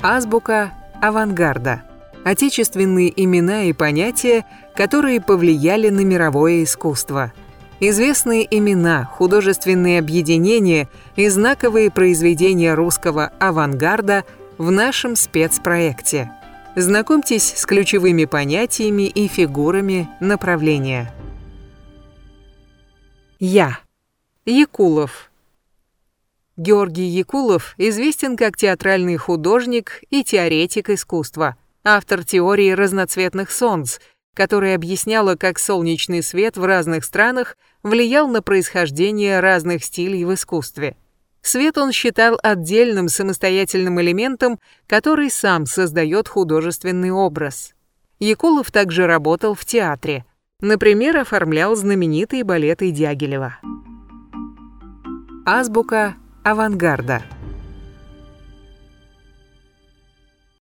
Азбука авангарда. Отечественные имена и понятия, которые повлияли на мировое искусство. Известные имена, художественные объединения и знаковые произведения русского авангарда в нашем спецпроекте. Знакомьтесь с ключевыми понятиями и фигурами направления. Якулов. Георгий Якулов известен как театральный художник и теоретик искусства, автор теории разноцветных солнц, которая объясняла, как солнечный свет в разных странах влиял на происхождение разных стилей в искусстве. Свет он считал отдельным самостоятельным элементом, который сам создает художественный образ. Якулов также работал в театре. Например, оформлял знаменитые балеты Дягилева. Азбука авангарда.